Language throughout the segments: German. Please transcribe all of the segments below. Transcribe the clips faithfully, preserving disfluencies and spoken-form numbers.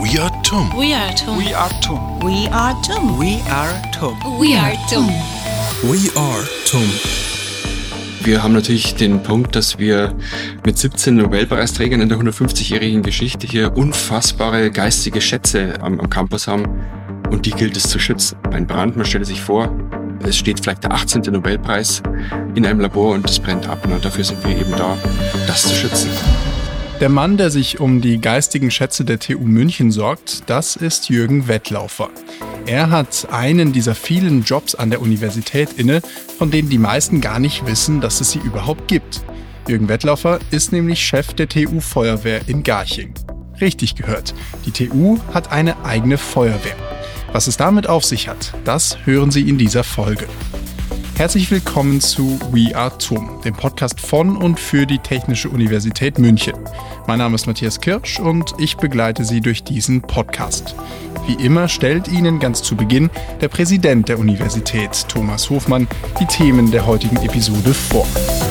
We are T U M. We are T U M. We are T U M. We are T U M. We are T U M. We are T U M. We are T U M. Wir haben natürlich den Punkt, dass wir mit siebzehn Nobelpreisträgern in der hundertfünfzigjährigen Geschichte hier unfassbare geistige Schätze am, am Campus haben und die gilt es zu schützen. Ein Brand, man stelle sich vor, es steht vielleicht der achtzehnte Nobelpreis in einem Labor und es brennt ab und dafür sind wir eben da, das zu schützen. Der Mann, der sich um die geistigen Schätze der T U München sorgt, das ist Jürgen Wettlaufer. Er hat einen dieser vielen Jobs an der Universität inne, von denen die meisten gar nicht wissen, dass es sie überhaupt gibt. Jürgen Wettlaufer ist nämlich Chef der T U-Feuerwehr in Garching. Richtig gehört, die T U hat eine eigene Feuerwehr. Was es damit auf sich hat, das hören Sie in dieser Folge. Herzlich willkommen zu We Are T U M, dem Podcast von und für die Technische Universität München. Mein Name ist Matthias Kirsch und ich begleite Sie durch diesen Podcast. Wie immer stellt Ihnen ganz zu Beginn der Präsident der Universität, Thomas Hofmann, die Themen der heutigen Episode vor.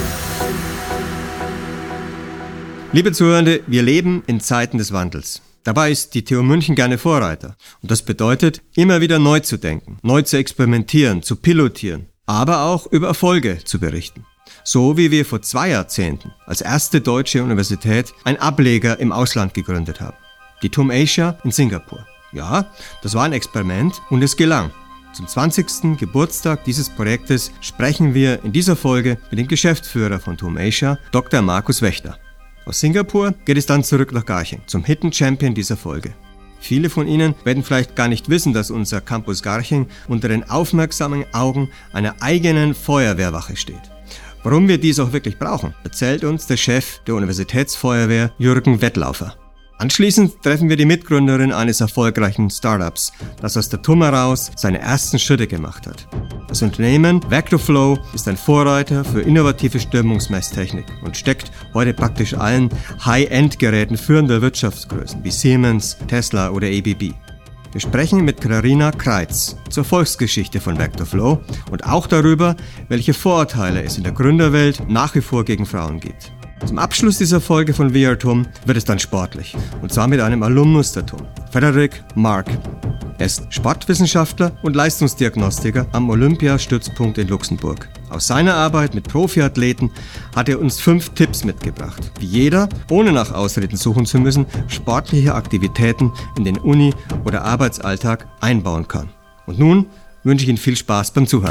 Liebe Zuhörende, wir leben in Zeiten des Wandels. Dabei ist die T U München gerne Vorreiter. Und das bedeutet, immer wieder neu zu denken, neu zu experimentieren, zu pilotieren, aber auch über Erfolge zu berichten. So wie wir vor zwei Jahrzehnten als erste deutsche Universität einen Ableger im Ausland gegründet haben. Die T U M Asia in Singapur. Ja, das war ein Experiment und es gelang. Zum zwanzigsten Geburtstag dieses Projektes sprechen wir in dieser Folge mit dem Geschäftsführer von T U M Asia, Doktor Markus Wächter. Aus Singapur geht es dann zurück nach Garching, zum Hidden Champion dieser Folge. Viele von Ihnen werden vielleicht gar nicht wissen, dass unser Campus Garching unter den aufmerksamen Augen einer eigenen Feuerwehrwache steht. Warum wir dies auch wirklich brauchen, erzählt uns der Chef der Universitätsfeuerwehr Jürgen Wettlaufer. Anschließend treffen wir die Mitgründerin eines erfolgreichen Startups, das aus der T U M heraus seine ersten Schritte gemacht hat. Das Unternehmen VectorFlow ist ein Vorreiter für innovative Strömungsmesstechnik und steckt heute praktisch allen High-End-Geräten führender Wirtschaftsgrößen wie Siemens, Tesla oder A B B. Wir sprechen mit Katharina Kreitz zur Erfolgsgeschichte von VectorFlow und auch darüber, welche Vorurteile es in der Gründerwelt nach wie vor gegen Frauen gibt. Zum Abschluss dieser Folge von We Are T U M wird es dann sportlich, und zwar mit einem Alumnus der T U M, Frederik Mark. Er ist Sportwissenschaftler und Leistungsdiagnostiker am Olympiastützpunkt in Luxemburg. Aus seiner Arbeit mit Profiathleten hat er uns fünf Tipps mitgebracht, wie jeder, ohne nach Ausreden suchen zu müssen, sportliche Aktivitäten in den Uni- oder Arbeitsalltag einbauen kann. Und nun wünsche ich Ihnen viel Spaß beim Zuhören.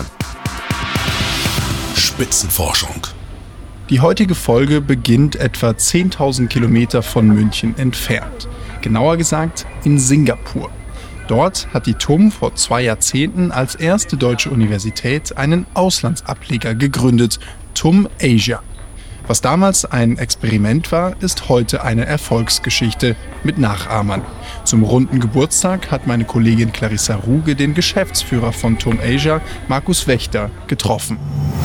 Spitzenforschung. Die heutige Folge beginnt etwa zehntausend Kilometer von München entfernt. Genauer gesagt in Singapur. Dort hat die T U M vor zwei Jahrzehnten als erste deutsche Universität einen Auslandsableger gegründet, T U M Asia. Was damals ein Experiment war, ist heute eine Erfolgsgeschichte mit Nachahmern. Zum runden Geburtstag hat meine Kollegin Clarissa Ruge den Geschäftsführer von T U M Asia, Markus Wächter, getroffen.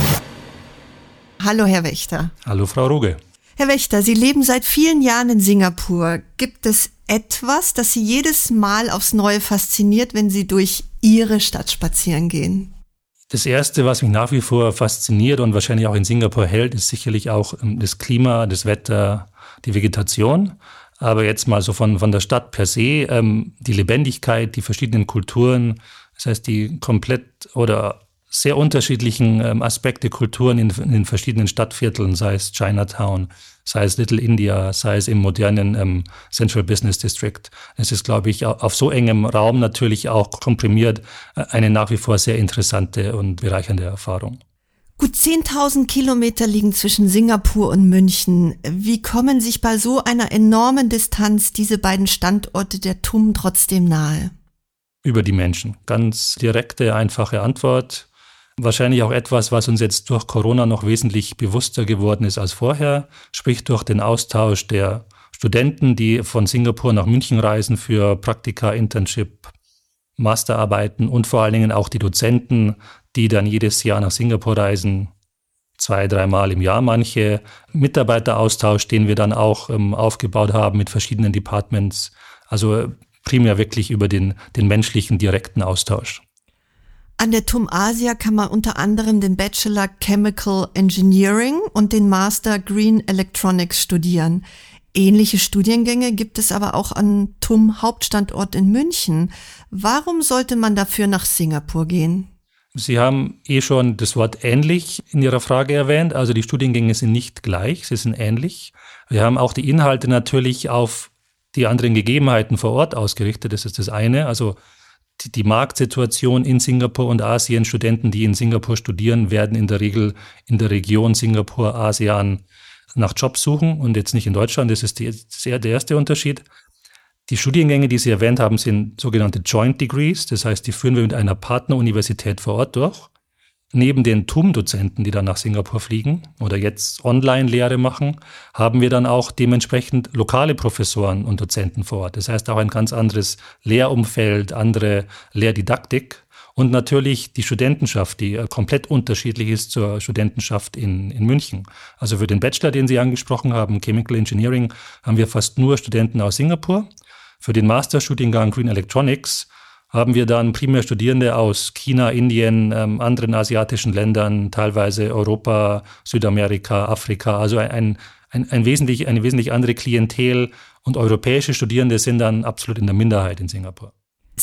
Hallo, Herr Wächter. Hallo, Frau Ruge. Herr Wächter, Sie leben seit vielen Jahren in Singapur. Gibt es etwas, das Sie jedes Mal aufs Neue fasziniert, wenn Sie durch Ihre Stadt spazieren gehen? Das Erste, was mich nach wie vor fasziniert und wahrscheinlich auch in Singapur hält, ist sicherlich auch das Klima, das Wetter, die Vegetation. Aber jetzt mal so von, von der Stadt per se, ähm, die Lebendigkeit, die verschiedenen Kulturen, das heißt die komplett oder sehr unterschiedlichen ähm, Aspekte, Kulturen in, in den verschiedenen Stadtvierteln, sei es Chinatown, sei es Little India, sei es im modernen ähm, Central Business District. Es ist, glaube ich, auf so engem Raum natürlich auch komprimiert äh, eine nach wie vor sehr interessante und bereichernde Erfahrung. Gut zehntausend Kilometer liegen zwischen Singapur und München. Wie kommen sich bei so einer enormen Distanz diese beiden Standorte der T U M trotzdem nahe? Über die Menschen. Ganz direkte, einfache Antwort. Wahrscheinlich auch etwas, was uns jetzt durch Corona noch wesentlich bewusster geworden ist als vorher, sprich durch den Austausch der Studenten, die von Singapur nach München reisen für Praktika, Internship, Masterarbeiten und vor allen Dingen auch die Dozenten, die dann jedes Jahr nach Singapur reisen, zwei, dreimal im Jahr manche. Mitarbeiteraustausch, den wir dann auch ähm, aufgebaut haben mit verschiedenen Departments, also primär wirklich über den, den menschlichen, direkten Austausch. An der T U M Asia kann man unter anderem den Bachelor Chemical Engineering und den Master Green Electronics studieren. Ähnliche Studiengänge gibt es aber auch an T U M Hauptstandort in München. Warum sollte man dafür nach Singapur gehen? Sie haben eh schon das Wort ähnlich in Ihrer Frage erwähnt. Also die Studiengänge sind nicht gleich, sie sind ähnlich. Wir haben auch die Inhalte natürlich auf die anderen Gegebenheiten vor Ort ausgerichtet. Das ist das eine. Also die, die Marktsituation in Singapur und Asien. Studenten, die in Singapur studieren, werden in der Regel in der Region Singapur, ASEAN nach Jobs suchen und jetzt nicht in Deutschland. Das ist die, sehr der erste Unterschied. Die Studiengänge, die Sie erwähnt haben, sind sogenannte Joint Degrees. Das heißt, die führen wir mit einer Partneruniversität vor Ort durch. Neben den T U M-Dozenten, die dann nach Singapur fliegen oder jetzt Online-Lehre machen, haben wir dann auch dementsprechend lokale Professoren und Dozenten vor Ort. Das heißt auch ein ganz anderes Lehrumfeld, andere Lehrdidaktik. Und natürlich die Studentenschaft, die komplett unterschiedlich ist zur Studentenschaft in, in München. Also für den Bachelor, den Sie angesprochen haben, Chemical Engineering, haben wir fast nur Studenten aus Singapur. Für den Masterstudiengang Green Electronics haben wir dann primär Studierende aus China, Indien, ähm, anderen asiatischen Ländern, teilweise Europa, Südamerika, Afrika. Also ein, ein, ein wesentlich, eine wesentlich andere Klientel. Und europäische Studierende sind dann absolut in der Minderheit in Singapur.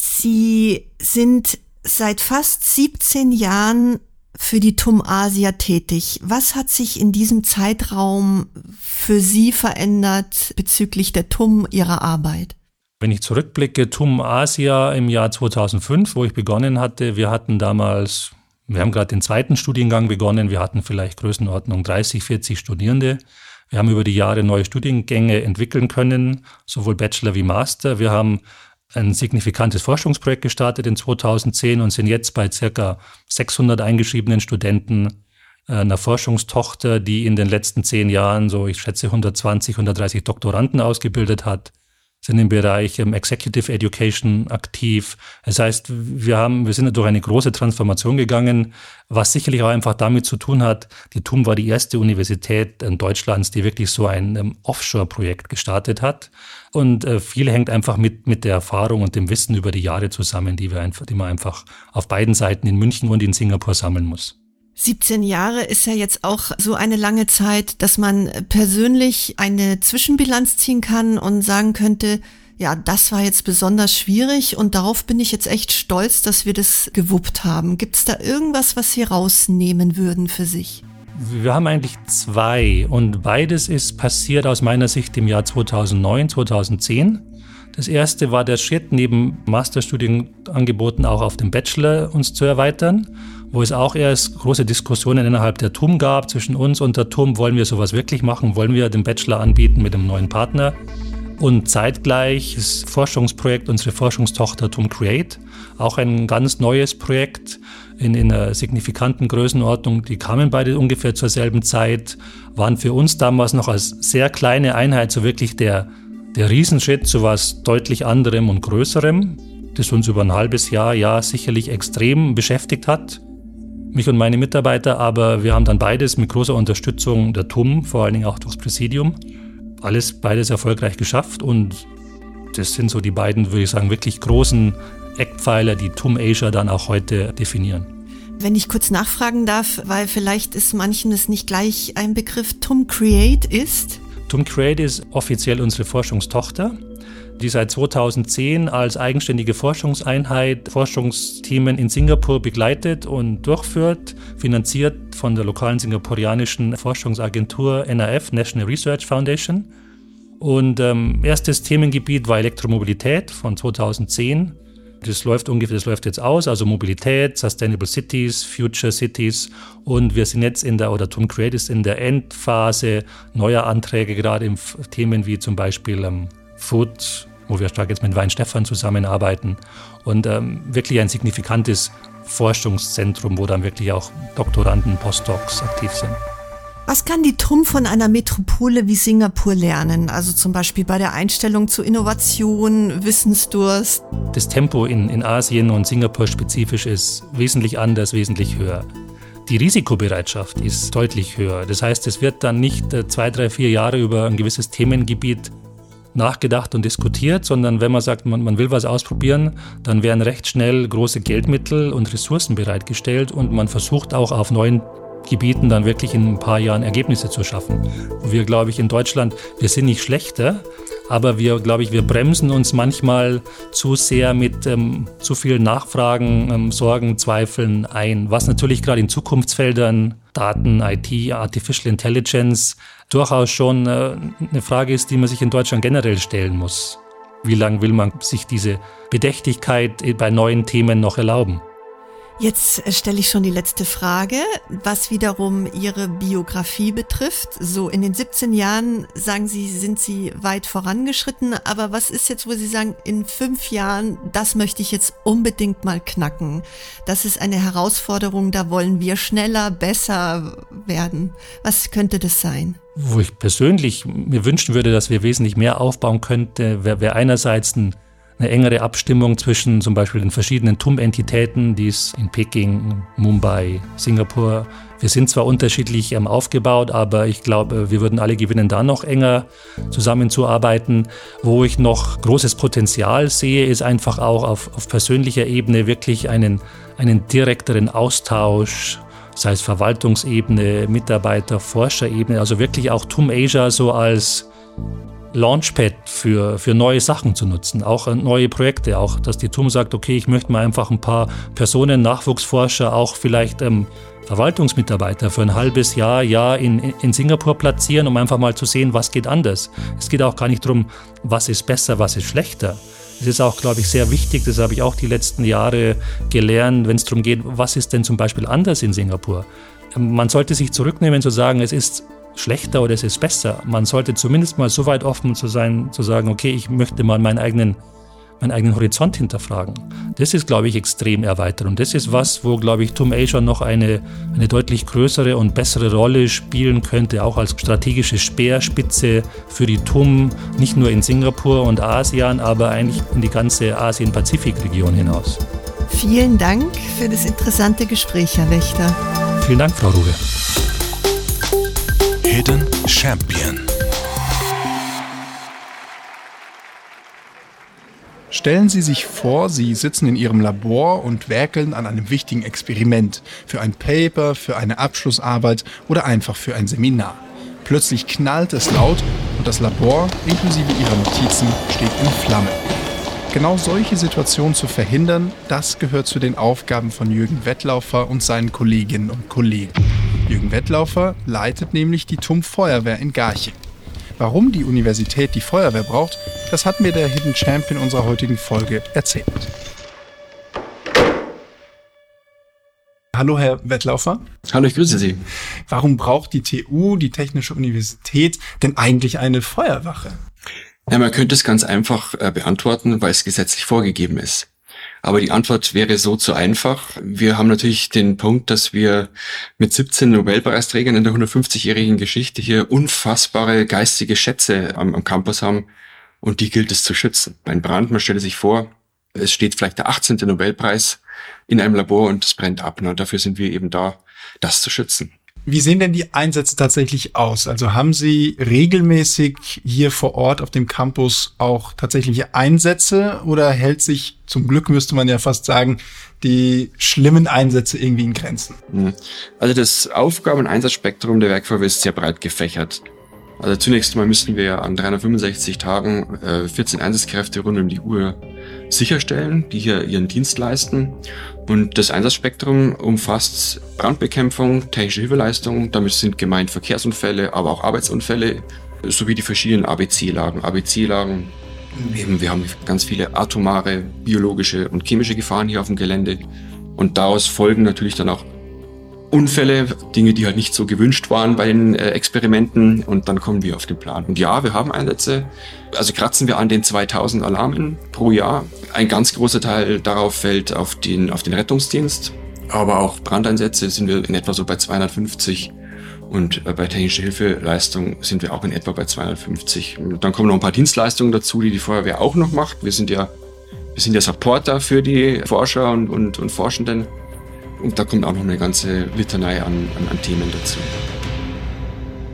Sie sind seit fast siebzehn Jahren für die T U M Asia tätig. Was hat sich in diesem Zeitraum für Sie verändert bezüglich der T U M, Ihrer Arbeit? Wenn ich zurückblicke, T U M Asia im Jahr zweitausendfünf, wo ich begonnen hatte, wir hatten damals, wir haben gerade den zweiten Studiengang begonnen, wir hatten vielleicht Größenordnung dreißig, vierzig Studierende. Wir haben über die Jahre neue Studiengänge entwickeln können, sowohl Bachelor wie Master. Wir haben ein signifikantes Forschungsprojekt gestartet in zweitausendzehn und sind jetzt bei circa sechshundert eingeschriebenen Studenten, einer Forschungstochter, die in den letzten zehn Jahren so, ich schätze, hundertzwanzig, hundertdreißig Doktoranden ausgebildet hat, sind im Bereich ähm, Executive Education aktiv. Das heißt, wir haben, wir sind durch eine große Transformation gegangen, was sicherlich auch einfach damit zu tun hat, die T U M war die erste Universität in Deutschlands, die wirklich so ein ähm, Offshore-Projekt gestartet hat. Und äh, viel hängt einfach mit, mit der Erfahrung und dem Wissen über die Jahre zusammen, die wir einfach, die man einfach auf beiden Seiten in München und in Singapur sammeln muss. siebzehn Jahre ist ja jetzt auch so eine lange Zeit, dass man persönlich eine Zwischenbilanz ziehen kann und sagen könnte, ja, das war jetzt besonders schwierig und darauf bin ich jetzt echt stolz, dass wir das gewuppt haben. Gibt es da irgendwas, was Sie rausnehmen würden für sich? Wir haben eigentlich zwei und beides ist passiert aus meiner Sicht im Jahr zweitausendneun, zweitausendzehn. Das erste war der Schritt, neben Masterstudienangeboten auch auf dem Bachelor uns zu erweitern, wo es auch erst große Diskussionen innerhalb der T U M gab, zwischen uns und der T U M, wollen wir sowas wirklich machen, wollen wir den Bachelor anbieten mit einem neuen Partner. Und zeitgleich das Forschungsprojekt, unsere Forschungstochter T U M Create, auch ein ganz neues Projekt in, in einer signifikanten Größenordnung. Die kamen beide ungefähr zur selben Zeit, waren für uns damals noch als sehr kleine Einheit so wirklich der, der Riesenschritt zu was deutlich anderem und Größerem, das uns über ein halbes Jahr, ja, sicherlich extrem beschäftigt hat, mich und meine Mitarbeiter, aber wir haben dann beides mit großer Unterstützung der T U M, vor allen Dingen auch durchs Präsidium, alles beides erfolgreich geschafft und das sind so die beiden, würde ich sagen, wirklich großen Eckpfeiler, die T U M Asia dann auch heute definieren. Wenn ich kurz nachfragen darf, weil vielleicht ist manchen es nicht gleich ein Begriff, T U M Create ist? T U M Create ist offiziell unsere Forschungstochter, die seit zweitausendzehn als eigenständige Forschungseinheit Forschungsthemen in Singapur begleitet und durchführt, finanziert von der lokalen singapurianischen Forschungsagentur N R F, National Research Foundation. Und ähm, erstes Themengebiet war Elektromobilität von zweitausendzehn. Das läuft ungefähr, das läuft jetzt aus, also Mobilität, Sustainable Cities, Future Cities. Und wir sind jetzt in der, oder T U M Create ist in der Endphase neuer Anträge, gerade in Themen wie zum Beispiel ähm, Food, wo wir stark jetzt mit Weinstefan zusammenarbeiten und ähm, wirklich ein signifikantes Forschungszentrum, wo dann wirklich auch Doktoranden, Postdocs aktiv sind. Was kann die T U M von einer Metropole wie Singapur lernen? Also zum Beispiel bei der Einstellung zu Innovation, Wissensdurst? Das Tempo in, in Asien und Singapur spezifisch ist wesentlich anders, wesentlich höher. Die Risikobereitschaft ist deutlich höher. Das heißt, es wird dann nicht äh, zwei, drei, vier Jahre über ein gewisses Themengebiet nachgedacht und diskutiert, sondern wenn man sagt, man, man will was ausprobieren, dann werden recht schnell große Geldmittel und Ressourcen bereitgestellt und man versucht auch auf neuen Gebieten dann wirklich in ein paar Jahren Ergebnisse zu schaffen. Wir, glaube ich, in Deutschland, wir sind nicht schlechter, aber wir, glaube ich, wir bremsen uns manchmal zu sehr mit ähm, zu vielen Nachfragen, ähm, Sorgen, Zweifeln ein, was natürlich gerade in Zukunftsfeldern, Daten, I T, Artificial Intelligence, durchaus schon äh, eine Frage ist, die man sich in Deutschland generell stellen muss. Wie lange will man sich diese Bedächtigkeit bei neuen Themen noch erlauben? Jetzt stelle ich schon die letzte Frage, was wiederum Ihre Biografie betrifft. So in den siebzehn Jahren, sagen Sie, sind Sie weit vorangeschritten. Aber was ist jetzt, wo Sie sagen, in fünf Jahren, das möchte ich jetzt unbedingt mal knacken? Das ist eine Herausforderung, da wollen wir schneller, besser werden. Was könnte das sein? Wo ich persönlich mir wünschen würde, dass wir wesentlich mehr aufbauen könnten, wäre wär einerseits ein eine engere Abstimmung zwischen zum Beispiel den verschiedenen T U M-Entitäten, die es in Peking, Mumbai, Singapur. Wir sind zwar unterschiedlich ähm, aufgebaut, aber ich glaube, wir würden alle gewinnen, da noch enger zusammenzuarbeiten. Wo ich noch großes Potenzial sehe, ist einfach auch auf, auf persönlicher Ebene wirklich einen, einen direkteren Austausch, sei es Verwaltungsebene, Mitarbeiter, Forscherebene, also wirklich auch T U M Asia so als Launchpad für, für neue Sachen zu nutzen, auch neue Projekte, auch dass die T U M sagt, okay, ich möchte mal einfach ein paar Personen, Nachwuchsforscher, auch vielleicht ähm, Verwaltungsmitarbeiter für ein halbes Jahr, Jahr in, in Singapur platzieren, um einfach mal zu sehen, was geht anders. Es geht auch gar nicht darum, was ist besser, was ist schlechter. Es ist auch, glaube ich, sehr wichtig, das habe ich auch die letzten Jahre gelernt, wenn es darum geht, was ist denn zum Beispiel anders in Singapur. Man sollte sich zurücknehmen zu sagen, es ist schlechter oder es ist besser. Man sollte zumindest mal so weit offen zu sein, zu sagen, okay, ich möchte mal meinen eigenen, meinen eigenen Horizont hinterfragen. Das ist, glaube ich, extrem erweitert. Und das ist was, wo, glaube ich, T U M Asia noch eine, eine deutlich größere und bessere Rolle spielen könnte, auch als strategische Speerspitze für die T U M, nicht nur in Singapur und ASEAN, aber eigentlich in die ganze Asien-Pazifik-Region hinaus. Vielen Dank für das interessante Gespräch, Herr Wächter. Vielen Dank, Frau Ruge. Hidden Champion. Stellen Sie sich vor, Sie sitzen in Ihrem Labor und werkeln an einem wichtigen Experiment, für ein Paper, für eine Abschlussarbeit oder einfach für ein Seminar. Plötzlich knallt es laut und das Labor, inklusive Ihrer Notizen, steht in Flammen. Genau solche Situationen zu verhindern, das gehört zu den Aufgaben von Jürgen Wettlaufer und seinen Kolleginnen und Kollegen. Jürgen Wettlaufer leitet nämlich die T U M-Feuerwehr in Garching. Warum die Universität die Feuerwehr braucht, das hat mir der Hidden Champion unserer heutigen Folge erzählt. Hallo, Herr Wettlaufer. Hallo, ich grüße Sie. Warum braucht die T U, die Technische Universität, denn eigentlich eine Feuerwache? Ja, man könnte es ganz einfach äh, beantworten, weil es gesetzlich vorgegeben ist. Aber die Antwort wäre so zu einfach. Wir haben natürlich den Punkt, dass wir mit siebzehn Nobelpreisträgern in der hundertfünfzigjährigen Geschichte hier unfassbare geistige Schätze am, am Campus haben und die gilt es zu schützen. Ein Brand, man stelle sich vor, es steht vielleicht der achtzehnte Nobelpreis in einem Labor und es brennt ab. Und dafür sind wir eben da, das zu schützen. Wie sehen denn die Einsätze tatsächlich aus? Also haben Sie regelmäßig hier vor Ort auf dem Campus auch tatsächliche Einsätze oder hält sich, zum Glück müsste man ja fast sagen, die schlimmen Einsätze irgendwie in Grenzen? Also das Aufgaben- und Einsatzspektrum der Werkfeuerwehr ist sehr breit gefächert. Also zunächst mal müssten wir an dreihundertfünfundsechzig Tagen äh, vierzehn Einsatzkräfte rund um die Uhr sicherstellen, die hier ihren Dienst leisten. Und das Einsatzspektrum umfasst Brandbekämpfung, technische Hilfeleistung, damit sind gemeint Verkehrsunfälle, aber auch Arbeitsunfälle, sowie die verschiedenen A B C-Lagen. A B C-Lagen, eben, wir haben ganz viele atomare, biologische und chemische Gefahren hier auf dem Gelände. Und daraus folgen natürlich dann auch Unfälle, Dinge, die halt nicht so gewünscht waren bei den äh, Experimenten, und dann kommen wir auf den Plan. Und ja, wir haben Einsätze, also kratzen wir an den zweitausend Alarmen pro Jahr. Ein ganz großer Teil darauf fällt auf den, auf den Rettungsdienst, aber auch Brandeinsätze sind wir in etwa so bei zweihundertfünfzig und äh, bei technischer Hilfeleistung sind wir auch in etwa bei zweihundertfünfzig. Und dann kommen noch ein paar Dienstleistungen dazu, die die Feuerwehr auch noch macht. Wir sind ja, wir sind ja Supporter für die Forscher und, und, und Forschenden. Und da kommt auch noch eine ganze Litanei an, an, an Themen dazu.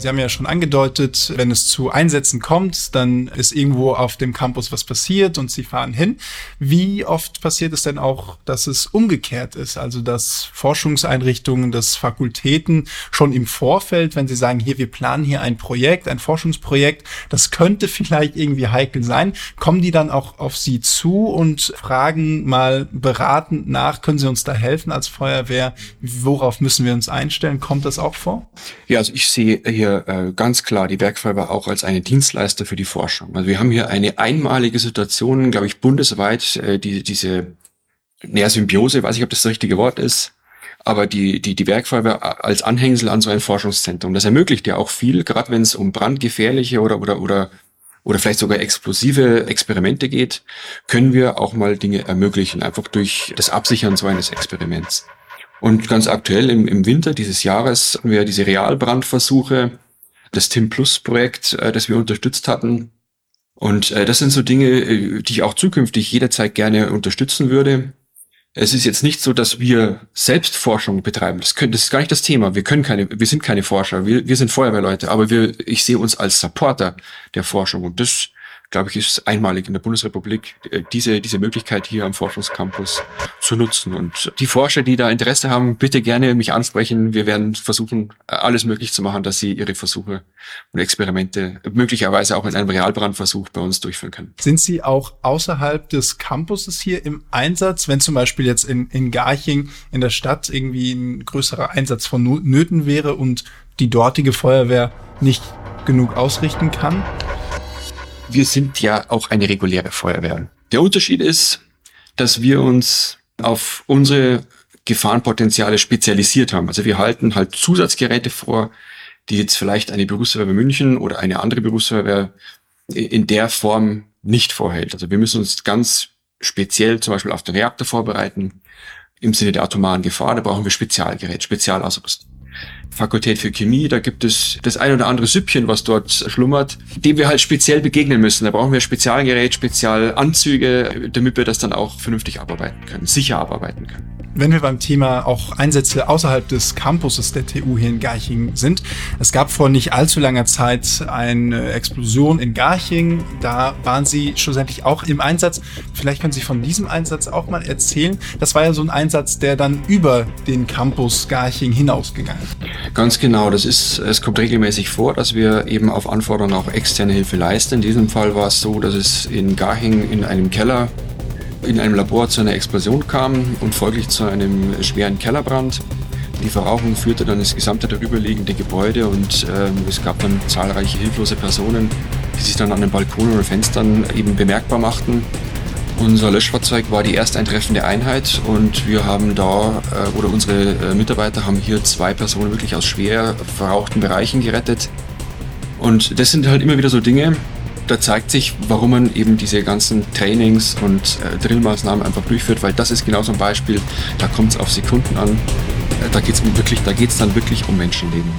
Sie haben ja schon angedeutet, wenn es zu Einsätzen kommt, dann ist irgendwo auf dem Campus was passiert und Sie fahren hin. Wie oft passiert es denn auch, dass es umgekehrt ist? Also, dass Forschungseinrichtungen, dass Fakultäten schon im Vorfeld, wenn sie sagen, hier, wir planen hier ein Projekt, ein Forschungsprojekt, das könnte vielleicht irgendwie heikel sein, kommen die dann auch auf Sie zu und fragen mal beratend nach, können Sie uns da helfen als Feuerwehr? Worauf müssen wir uns einstellen? Kommt das auch vor? Ja, also ich sehe hier äh, ganz klar die Werkfeuerwehr auch als eine Dienstleister für die Forschung. Also wir haben hier eine einmalige Situation, glaube ich, bundesweit, äh, die, diese naja, Symbiose, weiß ich, ob das das richtige Wort ist, aber die, die, die Werkfeuerwehr als Anhängsel an so ein Forschungszentrum, das ermöglicht ja auch viel, gerade wenn es um brandgefährliche oder, oder, oder, oder vielleicht sogar explosive Experimente geht, können wir auch mal Dinge ermöglichen, einfach durch das Absichern so eines Experiments. Und ganz aktuell im, im Winter dieses Jahres hatten wir diese Realbrandversuche, das TIM-Plus-Projekt, äh, das wir unterstützt hatten. Und äh, das sind so Dinge, äh, die ich auch zukünftig jederzeit gerne unterstützen würde. Es ist jetzt nicht so, dass wir selbst Forschung betreiben. Das, können, das ist gar nicht das Thema. Wir können keine, wir sind keine Forscher. Wir, wir sind Feuerwehrleute. Aber wir, ich sehe uns als Supporter der Forschung. Und das, glaube ich, ist einmalig in der Bundesrepublik, diese, diese Möglichkeit hier am Forschungscampus zu nutzen. Und die Forscher, die da Interesse haben, bitte gerne mich ansprechen. Wir werden versuchen, alles möglich zu machen, dass sie ihre Versuche und Experimente möglicherweise auch in einem Realbrandversuch bei uns durchführen können. Sind Sie auch außerhalb des Campuses hier im Einsatz, wenn zum Beispiel jetzt in, in Garching in der Stadt irgendwie ein größerer Einsatz vonnöten wäre und die dortige Feuerwehr nicht genug ausrichten kann? Wir sind ja auch eine reguläre Feuerwehr. Der Unterschied ist, dass wir uns auf unsere Gefahrenpotenziale spezialisiert haben. Also wir halten halt Zusatzgeräte vor, die jetzt vielleicht eine Berufsfeuerwehr München oder eine andere Berufsfeuerwehr in der Form nicht vorhält. Also wir müssen uns ganz speziell zum Beispiel auf den Reaktor vorbereiten. Im Sinne der atomaren Gefahr, da brauchen wir Spezialgerät, Spezialausrüstung. Fakultät für Chemie, da gibt es das ein oder andere Süppchen, was dort schlummert, dem wir halt speziell begegnen müssen. Da brauchen wir Spezialgerät, Spezialanzüge, damit wir das dann auch vernünftig abarbeiten können, sicher abarbeiten können. Wenn wir beim Thema auch Einsätze außerhalb des Campuses der T U hier in Garching sind, es gab vor nicht allzu langer Zeit eine Explosion in Garching, da waren Sie schlussendlich auch im Einsatz. Vielleicht können Sie von diesem Einsatz auch mal erzählen. Das war ja so ein Einsatz, der dann über den Campus Garching hinausgegangen ist. Ganz genau, das ist, es kommt regelmäßig vor, dass wir eben auf Anforderung auch externe Hilfe leisten. In diesem Fall war es so, dass es in Garching in einem Keller, in einem Labor zu einer Explosion kam und folglich zu einem schweren Kellerbrand. Die Verrauchung führte dann das gesamte darüberliegende Gebäude und ähm, es gab dann zahlreiche hilflose Personen, die sich dann an den Balkonen oder Fenstern eben bemerkbar machten. Unser Löschfahrzeug war die erst eintreffende Einheit und wir haben da, äh, oder unsere äh, Mitarbeiter haben hier zwei Personen wirklich aus schwer verrauchten Bereichen gerettet. Und das sind halt immer wieder so Dinge, da zeigt sich, warum man eben diese ganzen Trainings und äh, Drillmaßnahmen einfach durchführt, weil das ist genau so ein Beispiel, da kommt es auf Sekunden an, äh, da geht es wirklich, da geht's dann wirklich um Menschenleben.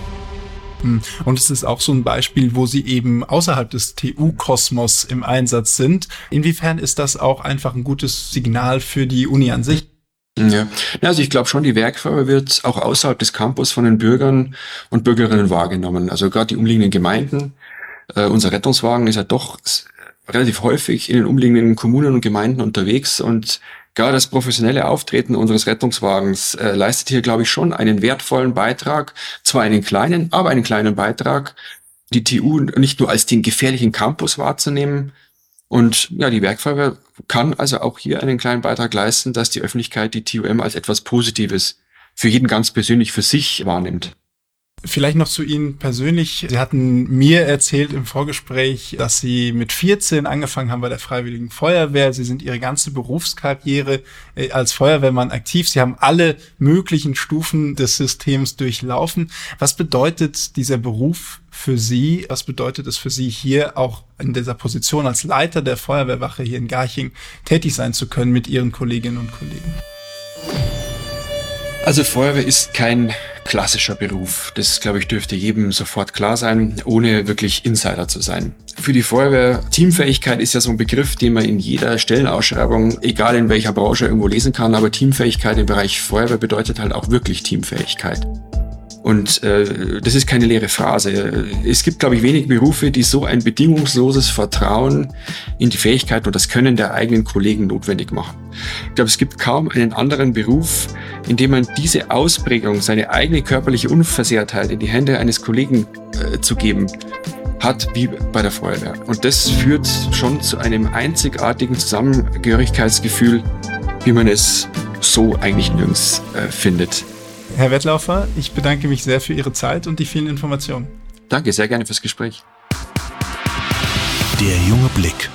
Und es ist auch so ein Beispiel, wo Sie eben außerhalb des T U-Kosmos im Einsatz sind. Inwiefern ist das auch einfach ein gutes Signal für die Uni an sich? Ja, also ich glaube schon, die Werkfeuerwehr wird auch außerhalb des Campus von den Bürgern und Bürgerinnen wahrgenommen. Also gerade die umliegenden Gemeinden. Äh, unser Rettungswagen ist ja doch relativ häufig in den umliegenden Kommunen und Gemeinden unterwegs und gerade das professionelle Auftreten unseres Rettungswagens äh, leistet hier, glaube ich, schon einen wertvollen Beitrag, zwar einen kleinen, aber einen kleinen Beitrag, die T U nicht nur als den gefährlichen Campus wahrzunehmen. Und ja, die Werkfeuerwehr kann also auch hier einen kleinen Beitrag leisten, dass die Öffentlichkeit die T U M als etwas Positives für jeden ganz persönlich für sich wahrnimmt. Vielleicht noch zu Ihnen persönlich. Sie hatten mir erzählt im Vorgespräch, dass Sie mit vierzehn angefangen haben bei der Freiwilligen Feuerwehr. Sie sind Ihre ganze Berufskarriere als Feuerwehrmann aktiv. Sie haben alle möglichen Stufen des Systems durchlaufen. Was bedeutet dieser Beruf für Sie? Was bedeutet es für Sie, hier auch in dieser Position als Leiter der Feuerwehrwache hier in Garching tätig sein zu können mit Ihren Kolleginnen und Kollegen? Also Feuerwehr ist kein klassischer Beruf. Das, glaube ich, dürfte jedem sofort klar sein, ohne wirklich Insider zu sein. Für die Feuerwehr, Teamfähigkeit ist ja so ein Begriff, den man in jeder Stellenausschreibung, egal in welcher Branche, irgendwo lesen kann. Aber Teamfähigkeit im Bereich Feuerwehr bedeutet halt auch wirklich Teamfähigkeit. Und äh, das ist keine leere Phrase. Es gibt, glaube ich, wenig Berufe, die so ein bedingungsloses Vertrauen in die Fähigkeiten und das Können der eigenen Kollegen notwendig machen. Ich glaube, es gibt kaum einen anderen Beruf, in dem man diese Ausprägung, seine eigene körperliche Unversehrtheit in die Hände eines Kollegen äh, zu geben, hat wie bei der Feuerwehr. Und das führt schon zu einem einzigartigen Zusammengehörigkeitsgefühl, wie man es so eigentlich nirgends äh, findet. Herr Wettlaufer, ich bedanke mich sehr für Ihre Zeit und die vielen Informationen. Danke, sehr gerne fürs Gespräch. Der junge Blick.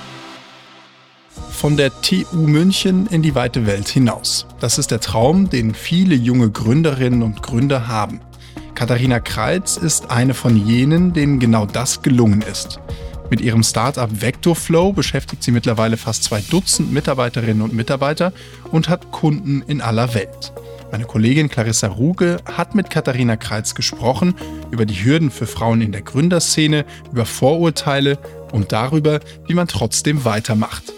Von der T U München in die weite Welt hinaus. Das ist der Traum, den viele junge Gründerinnen und Gründer haben. Katharina Kreitz ist eine von jenen, denen genau das gelungen ist. Mit ihrem Startup Vectorflow beschäftigt sie mittlerweile fast zwei Dutzend Mitarbeiterinnen und Mitarbeiter und hat Kunden in aller Welt. Meine Kollegin Clarissa Ruge hat mit Katharina Kreitz gesprochen über die Hürden für Frauen in der Gründerszene, über Vorurteile und darüber, wie man trotzdem weitermacht.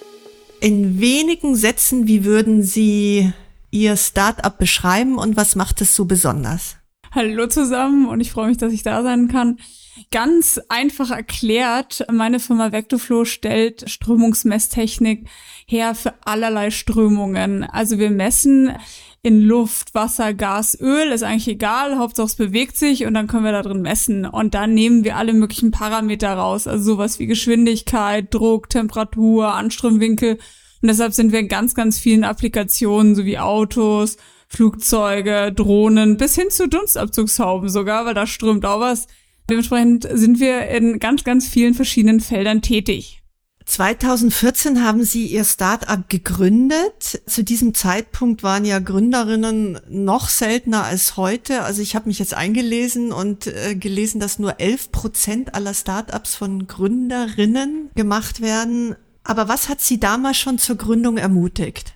In wenigen Sätzen, wie würden Sie Ihr Startup beschreiben und was macht es so besonders? Hallo zusammen und ich freue mich, dass ich da sein kann. Ganz einfach erklärt, meine Firma Vectorflow stellt Strömungsmesstechnik her für allerlei Strömungen. Also wir messen in Luft, Wasser, Gas, Öl, ist eigentlich egal, Hauptsache es bewegt sich und dann können wir da drin messen. Und dann nehmen wir alle möglichen Parameter raus, also sowas wie Geschwindigkeit, Druck, Temperatur, Anströmwinkel. Und deshalb sind wir in ganz, ganz vielen Applikationen, so wie Autos, Flugzeuge, Drohnen, bis hin zu Dunstabzugshauben sogar, weil da strömt auch was. Dementsprechend sind wir in ganz, ganz vielen verschiedenen Feldern tätig. zweitausendvierzehn haben Sie Ihr Start-up gegründet. Zu diesem Zeitpunkt waren ja Gründerinnen noch seltener als heute. Also ich habe mich jetzt eingelesen und äh, gelesen, dass nur elf Prozent aller Start-ups von Gründerinnen gemacht werden. Aber was hat Sie damals schon zur Gründung ermutigt?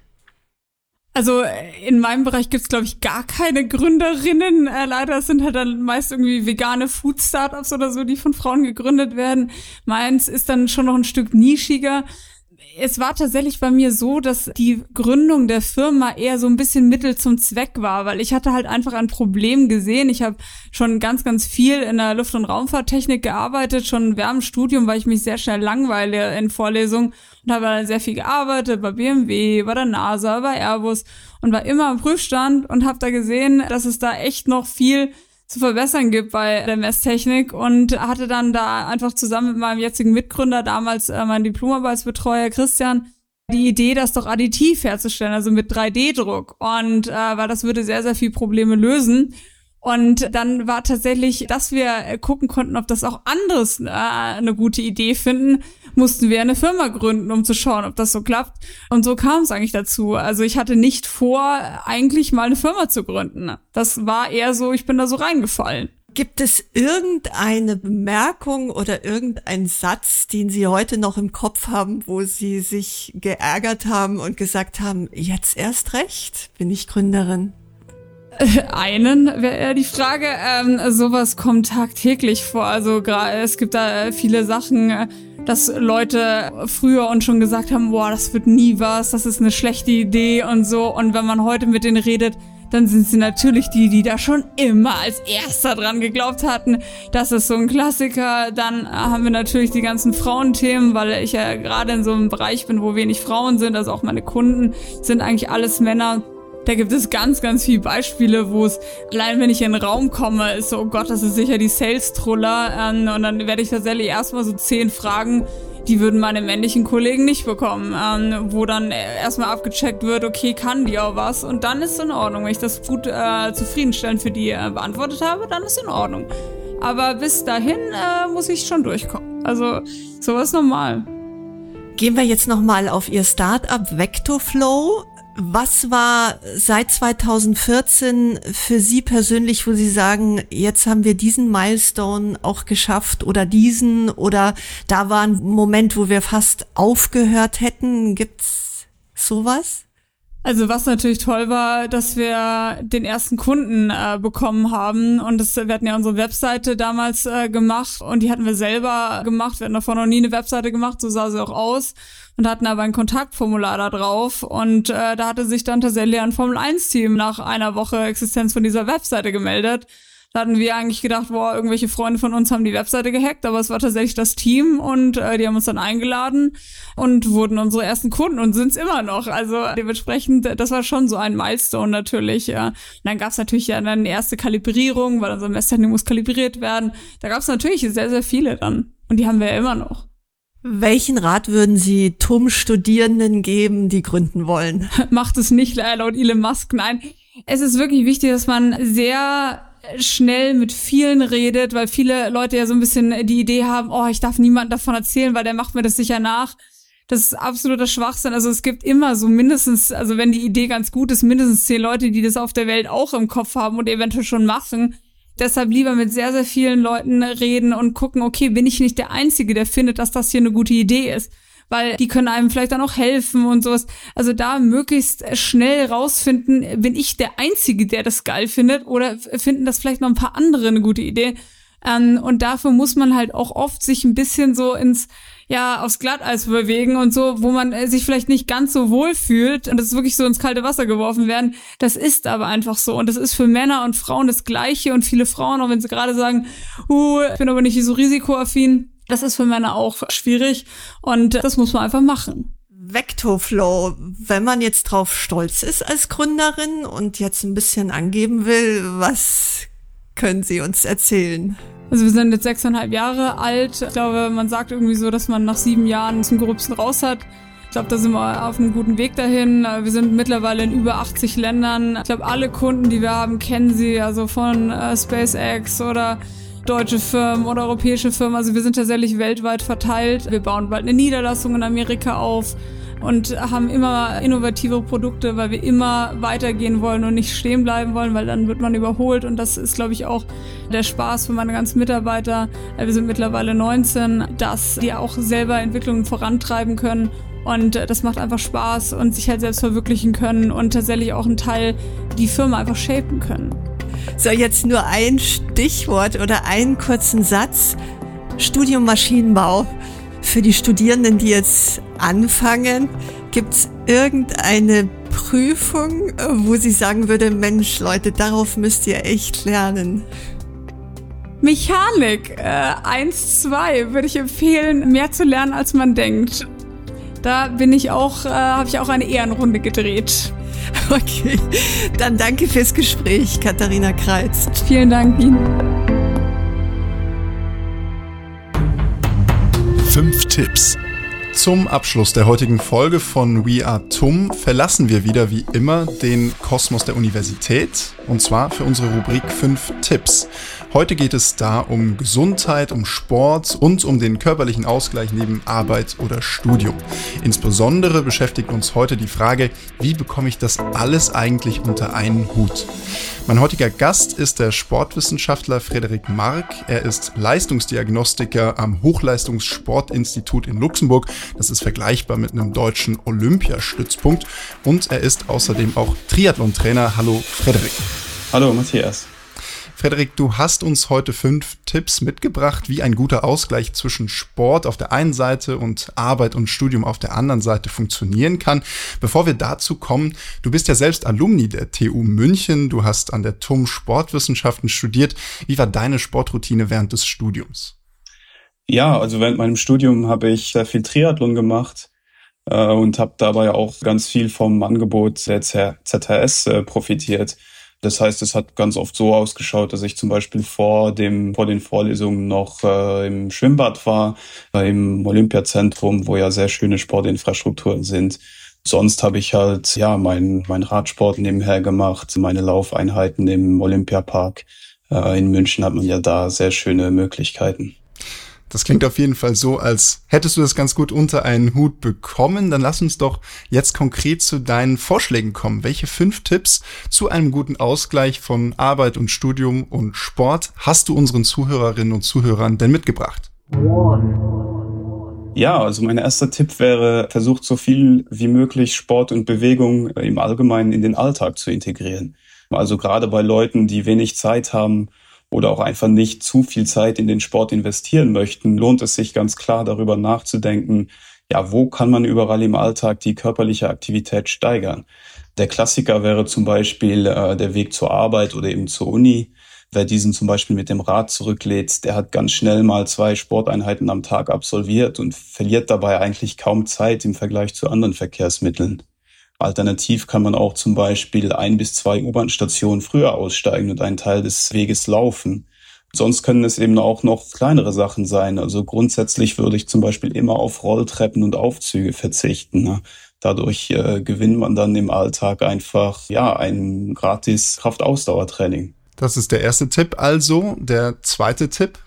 Also in meinem Bereich gibt's glaube ich gar keine Gründerinnen. Äh, leider sind halt dann meist irgendwie vegane Food-Startups oder so, die von Frauen gegründet werden. Meins ist dann schon noch ein Stück nischiger. Es war tatsächlich bei mir so, dass die Gründung der Firma eher so ein bisschen Mittel zum Zweck war, weil ich hatte halt einfach ein Problem gesehen. Ich habe schon ganz, ganz viel in der Luft- und Raumfahrttechnik gearbeitet, schon während dem Studium, weil ich mich sehr schnell langweile in Vorlesungen und habe sehr viel gearbeitet bei B M W, bei der NASA, bei Airbus und war immer am Prüfstand und habe da gesehen, dass es da echt noch viel zu verbessern gibt bei der Messtechnik und hatte dann da einfach zusammen mit meinem jetzigen Mitgründer, damals äh, mein Diplomarbeitsbetreuer Christian, die Idee, das doch additiv herzustellen, also mit drei D Druck und äh, weil das würde sehr, sehr viel Probleme lösen. Und dann war tatsächlich, dass wir gucken konnten, ob das auch anderes äh, eine gute Idee finden, mussten wir eine Firma gründen, um zu schauen, ob das so klappt. Und so kam es eigentlich dazu. Also ich hatte nicht vor, eigentlich mal eine Firma zu gründen. Das war eher so, ich bin da so reingefallen. Gibt es irgendeine Bemerkung oder irgendeinen Satz, den Sie heute noch im Kopf haben, wo Sie sich geärgert haben und gesagt haben, jetzt erst recht bin ich Gründerin? Einen wäre eher die Frage. Ähm, sowas kommt tagtäglich vor. Also gerade es gibt da viele Sachen, dass Leute früher uns schon gesagt haben, boah, das wird nie was, das ist eine schlechte Idee und so. Und wenn man heute mit denen redet, dann sind sie natürlich die, die da schon immer als Erster dran geglaubt hatten. Das ist so ein Klassiker. Dann haben wir natürlich die ganzen Frauenthemen, weil ich ja gerade in so einem Bereich bin, wo wenig Frauen sind. Also auch meine Kunden sind eigentlich alles Männer. Da gibt es ganz, ganz viele Beispiele, wo es, allein wenn ich in den Raum komme, ist so, oh Gott, das ist sicher die Sales-Truller. Ähm, und dann werde ich tatsächlich erstmal so zehn Fragen, die würden meine männlichen Kollegen nicht bekommen, ähm, wo dann erstmal abgecheckt wird, okay, kann die auch was? Und dann ist es in Ordnung. Wenn ich das gut äh, zufriedenstellend für die äh, beantwortet habe, dann ist es in Ordnung. Aber bis dahin äh, muss ich schon durchkommen. Also sowas normal. Gehen wir jetzt nochmal auf Ihr Startup Vectorflow. Was war seit zweitausendvierzehn für Sie persönlich, wo Sie sagen, jetzt haben wir diesen Milestone auch geschafft oder diesen oder da war ein Moment, wo wir fast aufgehört hätten? Gibt's sowas? Also was natürlich toll war, dass wir den ersten Kunden äh, bekommen haben und das, wir hatten ja unsere Webseite damals äh, gemacht und die hatten wir selber gemacht. Wir hatten davor noch nie eine Webseite gemacht, so sah sie auch aus und hatten aber ein Kontaktformular da drauf und äh, da hatte sich dann tatsächlich ein Formel eins Team nach einer Woche Existenz von dieser Webseite gemeldet, Da hatten wir eigentlich gedacht, boah, irgendwelche Freunde von uns haben die Webseite gehackt, aber es war tatsächlich das Team und äh, die haben uns dann eingeladen und wurden unsere ersten Kunden und sind es immer noch. Also dementsprechend, das war schon so ein Milestone natürlich. Ja. Und dann gab es natürlich ja dann die erste Kalibrierung, weil unser Messhandling muss kalibriert werden. Da gab es natürlich sehr, sehr viele dann und die haben wir ja immer noch. Welchen Rat würden Sie T U M-Studierenden geben, die gründen wollen? Macht es nicht laut Elon Musk, nein. Es ist wirklich wichtig, dass man sehr schnell mit vielen redet, weil viele Leute ja so ein bisschen die Idee haben, oh, ich darf niemandem davon erzählen, weil der macht mir das sicher nach. Das ist absoluter Schwachsinn. Also es gibt immer so mindestens, also wenn die Idee ganz gut ist, mindestens zehn Leute, die das auf der Welt auch im Kopf haben und eventuell schon machen. Deshalb lieber mit sehr, sehr vielen Leuten reden und gucken, okay, bin ich nicht der Einzige, der findet, dass das hier eine gute Idee ist? Weil die können einem vielleicht dann auch helfen und sowas. Also da möglichst schnell rausfinden, bin ich der Einzige, der das geil findet oder finden das vielleicht noch ein paar andere eine gute Idee. Ähm, und dafür muss man halt auch oft sich ein bisschen so ins, ja, aufs Glatteis bewegen und so, wo man äh, sich vielleicht nicht ganz so wohl fühlt und das ist wirklich so ins kalte Wasser geworfen werden. Das ist aber einfach so und das ist für Männer und Frauen das Gleiche und viele Frauen, auch wenn sie gerade sagen, uh, ich bin aber nicht so risikoaffin, das ist für Männer auch schwierig und das muss man einfach machen. Vectorflow, wenn man jetzt drauf stolz ist als Gründerin und jetzt ein bisschen angeben will, was können Sie uns erzählen? Also wir sind jetzt sechseinhalb Jahre alt. Ich glaube, man sagt irgendwie so, dass man nach sieben Jahren zum Gröbsten raus hat. Ich glaube, da sind wir auf einem guten Weg dahin. Wir sind mittlerweile in über achtzig Ländern. Ich glaube, alle Kunden, die wir haben, kennen Sie, also von äh, SpaceX oder deutsche Firmen oder europäische Firmen. Also wir sind tatsächlich weltweit verteilt. Wir bauen bald eine Niederlassung in Amerika auf und haben immer innovative Produkte, weil wir immer weitergehen wollen und nicht stehen bleiben wollen, weil dann wird man überholt und das ist, glaube ich, auch der Spaß für meine ganzen Mitarbeiter. Wir sind mittlerweile neunzehn, dass die auch selber Entwicklungen vorantreiben können und das macht einfach Spaß und sich halt selbst verwirklichen können und tatsächlich auch einen Teil die Firma einfach shapen können. So, jetzt nur ein Stichwort oder einen kurzen Satz. Studium Maschinenbau. Für die Studierenden, die jetzt anfangen, gibt's irgendeine Prüfung, wo Sie sagen würde, Mensch, Leute, darauf müsst ihr echt lernen? Mechanik, äh, eins, zwei würde ich empfehlen, mehr zu lernen, als man denkt. Da bin ich auch, äh, habe ich auch eine Ehrenrunde gedreht. Okay, dann danke fürs Gespräch, Katharina Kreitz. Vielen Dank Ihnen. Fünf Tipps. Zum Abschluss der heutigen Folge von We Are T U M verlassen wir wieder wie immer den Kosmos der Universität und zwar für unsere Rubrik fünf Tipps. Heute geht es da um Gesundheit, um Sport und um den körperlichen Ausgleich neben Arbeit oder Studium. Insbesondere beschäftigt uns heute die Frage, wie bekomme ich das alles eigentlich unter einen Hut? Mein heutiger Gast ist der Sportwissenschaftler Frederik Mark. Er ist Leistungsdiagnostiker am Hochleistungssportinstitut in Luxemburg. Das ist vergleichbar mit einem deutschen Olympiastützpunkt. Und er ist außerdem auch Triathlon-Trainer. Hallo Frederik. Hallo Matthias. Frederik, du hast uns heute fünf Tipps mitgebracht, wie ein guter Ausgleich zwischen Sport auf der einen Seite und Arbeit und Studium auf der anderen Seite funktionieren kann. Bevor wir dazu kommen, du bist ja selbst Alumni der T U München, du hast an der T U M Sportwissenschaften studiert. Wie war deine Sportroutine während des Studiums? Ja, also während meinem Studium habe ich sehr viel Triathlon gemacht äh, und habe dabei auch ganz viel vom Angebot der Z H S äh, profitiert. Das heißt, es hat ganz oft so ausgeschaut, dass ich zum Beispiel vor dem vor den Vorlesungen noch äh, im Schwimmbad war, äh, im Olympiazentrum, wo ja sehr schöne Sportinfrastrukturen sind. Sonst habe ich halt ja mein mein Radsport nebenher gemacht, meine Laufeinheiten im Olympiapark. Äh, in München hat man ja da sehr schöne Möglichkeiten. Das klingt auf jeden Fall so, als hättest du das ganz gut unter einen Hut bekommen. Dann lass uns doch jetzt konkret zu deinen Vorschlägen kommen. Welche fünf Tipps zu einem guten Ausgleich von Arbeit und Studium und Sport hast du unseren Zuhörerinnen und Zuhörern denn mitgebracht? Ja, also mein erster Tipp wäre, versucht so viel wie möglich Sport und Bewegung im Allgemeinen in den Alltag zu integrieren. Also gerade bei Leuten, die wenig Zeit haben, oder auch einfach nicht zu viel Zeit in den Sport investieren möchten, lohnt es sich ganz klar darüber nachzudenken, ja, wo kann man überall im Alltag die körperliche Aktivität steigern? Der Klassiker wäre zum Beispiel äh, der Weg zur Arbeit oder eben zur Uni. Wer diesen zum Beispiel mit dem Rad zurücklädt, der hat ganz schnell mal zwei Sporteinheiten am Tag absolviert und verliert dabei eigentlich kaum Zeit im Vergleich zu anderen Verkehrsmitteln. Alternativ kann man auch zum Beispiel ein bis zwei U-Bahn-Stationen früher aussteigen und einen Teil des Weges laufen. Sonst können es eben auch noch kleinere Sachen sein. Also grundsätzlich würde ich zum Beispiel immer auf Rolltreppen und Aufzüge verzichten. Dadurch äh, gewinnt man dann im Alltag einfach ja ein gratis Kraftausdauertraining. Das ist der erste Tipp. Also der zweite Tipp?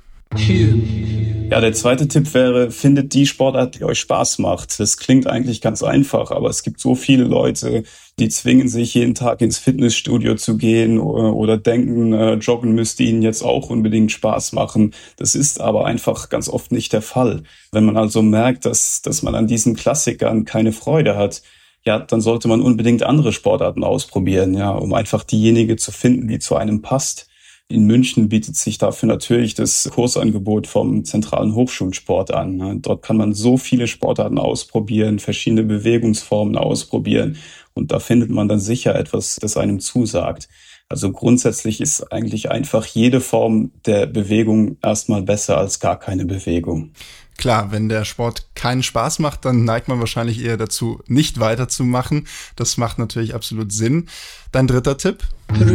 Ja, der zweite Tipp wäre, findet die Sportart, die euch Spaß macht. Das klingt eigentlich ganz einfach, aber es gibt so viele Leute, die zwingen sich jeden Tag ins Fitnessstudio zu gehen oder, oder denken, äh, Joggen müsste ihnen jetzt auch unbedingt Spaß machen. Das ist aber einfach ganz oft nicht der Fall. Wenn man also merkt, dass, dass man an diesen Klassikern keine Freude hat, ja, dann sollte man unbedingt andere Sportarten ausprobieren, ja, um einfach diejenige zu finden, die zu einem passt. In München bietet sich dafür natürlich das Kursangebot vom Zentralen Hochschulsport an. Dort kann man so viele Sportarten ausprobieren, verschiedene Bewegungsformen ausprobieren und da findet man dann sicher etwas, das einem zusagt. Also grundsätzlich ist eigentlich einfach jede Form der Bewegung erstmal besser als gar keine Bewegung. Klar, wenn der Sport keinen Spaß macht, dann neigt man wahrscheinlich eher dazu, nicht weiterzumachen. Das macht natürlich absolut Sinn. Dein dritter Tipp?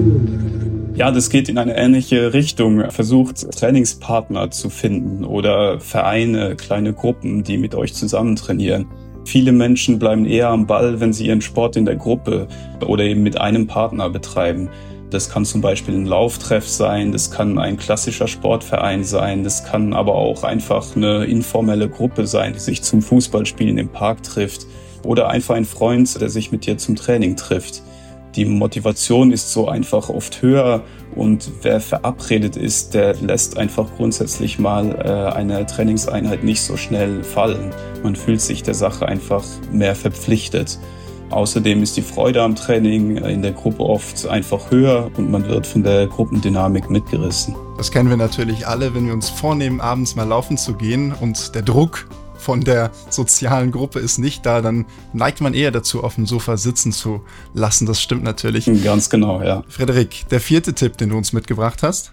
Ja, das geht in eine ähnliche Richtung. Versucht, Trainingspartner zu finden oder Vereine, kleine Gruppen, die mit euch zusammen trainieren. Viele Menschen bleiben eher am Ball, wenn sie ihren Sport in der Gruppe oder eben mit einem Partner betreiben. Das kann zum Beispiel ein Lauftreff sein, das kann ein klassischer Sportverein sein, das kann aber auch einfach eine informelle Gruppe sein, die sich zum Fußballspielen im Park trifft oder einfach ein Freund, der sich mit dir zum Training trifft. Die Motivation ist so einfach oft höher und wer verabredet ist, der lässt einfach grundsätzlich mal äh, eine Trainingseinheit nicht so schnell fallen. Man fühlt sich der Sache einfach mehr verpflichtet. Außerdem ist die Freude am Training in der Gruppe oft einfach höher und man wird von der Gruppendynamik mitgerissen. Das kennen wir natürlich alle, wenn wir uns vornehmen, abends mal laufen zu gehen und der Druck von der sozialen Gruppe ist nicht da, dann neigt man eher dazu, auf dem Sofa sitzen zu lassen. Das stimmt natürlich. Ganz genau, ja. Frederik, der vierte Tipp, den du uns mitgebracht hast?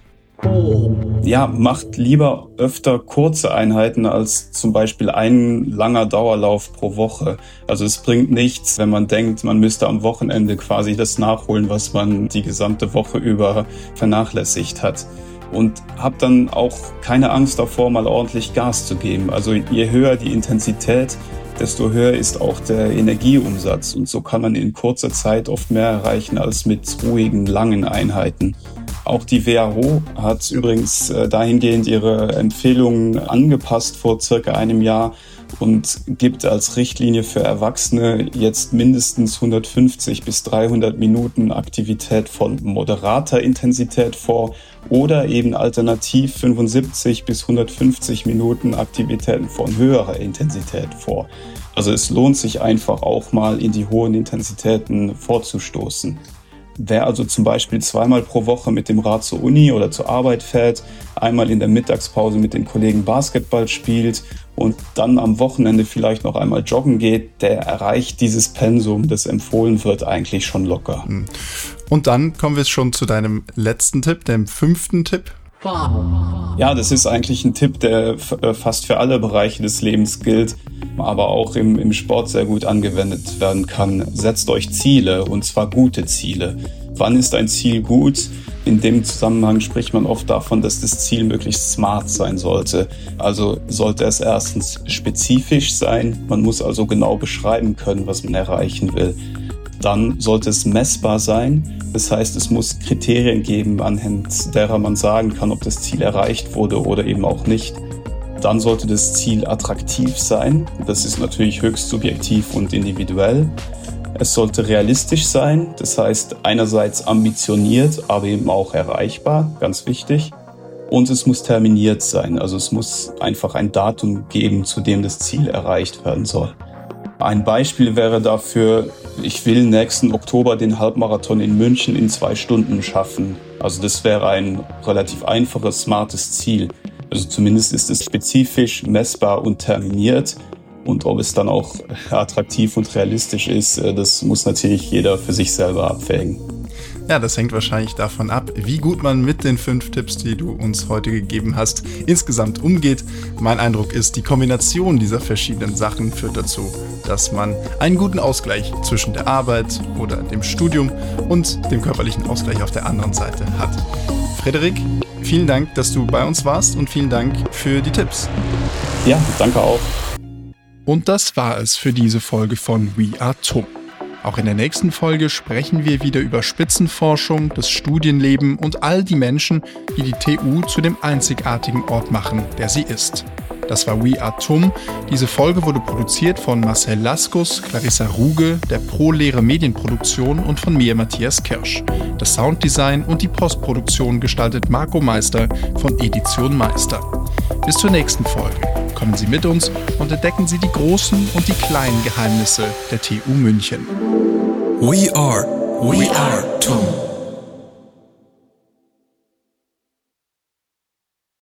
Ja, macht lieber öfter kurze Einheiten als zum Beispiel ein langer Dauerlauf pro Woche. Also es bringt nichts, wenn man denkt, man müsste am Wochenende quasi das nachholen, was man die gesamte Woche über vernachlässigt hat. Und habt dann auch keine Angst davor, mal ordentlich Gas zu geben. Also je höher die Intensität, desto höher ist auch der Energieumsatz. Und so kann man in kurzer Zeit oft mehr erreichen als mit ruhigen, langen Einheiten. Auch die W H O hat übrigens dahingehend ihre Empfehlungen angepasst vor circa einem Jahr und gibt als Richtlinie für Erwachsene jetzt mindestens hundertfünfzig bis dreihundert Minuten Aktivität von moderater Intensität vor oder eben alternativ fünfundsiebzig bis hundertfünfzig Minuten Aktivitäten von höherer Intensität vor. Also es lohnt sich einfach auch mal in die hohen Intensitäten vorzustoßen. Wer also zum Beispiel zweimal pro Woche mit dem Rad zur Uni oder zur Arbeit fährt, einmal in der Mittagspause mit den Kollegen Basketball spielt und dann am Wochenende vielleicht noch einmal joggen geht, der erreicht dieses Pensum, das empfohlen wird, eigentlich schon locker. Und dann kommen wir schon zu deinem letzten Tipp, dem fünften Tipp. Ja, das ist eigentlich ein Tipp, der fast für alle Bereiche des Lebens gilt, aber auch im, im Sport sehr gut angewendet werden kann. Setzt euch Ziele, und zwar gute Ziele. Wann ist ein Ziel gut? In dem Zusammenhang spricht man oft davon, dass das Ziel möglichst smart sein sollte. Also sollte es erstens spezifisch sein, man muss also genau beschreiben können, was man erreichen will. Dann sollte es messbar sein, das heißt, es muss Kriterien geben, anhand derer man sagen kann, ob das Ziel erreicht wurde oder eben auch nicht. Dann sollte das Ziel attraktiv sein, das ist natürlich höchst subjektiv und individuell. Es sollte realistisch sein, das heißt einerseits ambitioniert, aber eben auch erreichbar, ganz wichtig. Und es muss terminiert sein, also es muss einfach ein Datum geben, zu dem das Ziel erreicht werden soll. Ein Beispiel wäre dafür, ich will nächsten Oktober den Halbmarathon in München in zwei Stunden schaffen. Also das wäre ein relativ einfaches, smartes Ziel. Also zumindest ist es spezifisch, messbar und terminiert. Und ob es dann auch attraktiv und realistisch ist, das muss natürlich jeder für sich selber abwägen. Ja, das hängt wahrscheinlich davon ab, wie gut man mit den fünf Tipps, die du uns heute gegeben hast, insgesamt umgeht. Mein Eindruck ist, die Kombination dieser verschiedenen Sachen führt dazu, dass man einen guten Ausgleich zwischen der Arbeit oder dem Studium und dem körperlichen Ausgleich auf der anderen Seite hat. Frederik, vielen Dank, dass du bei uns warst und vielen Dank für die Tipps. Ja, danke auch. Und das war es für diese Folge von We Are T U M. Auch in der nächsten Folge sprechen wir wieder über Spitzenforschung, das Studienleben und all die Menschen, die die T U zu dem einzigartigen Ort machen, der sie ist. Das war We Are T U M. Diese Folge wurde produziert von Marcel Laskus, Clarissa Ruge, der Pro-Lehre Medienproduktion und von mir, Matthias Kirsch. Das Sounddesign und die Postproduktion gestaltet Marco Meister von Edition Meister. Bis zur nächsten Folge. Kommen Sie mit uns und entdecken Sie die großen und die kleinen Geheimnisse der T U München. We are, we are T U M.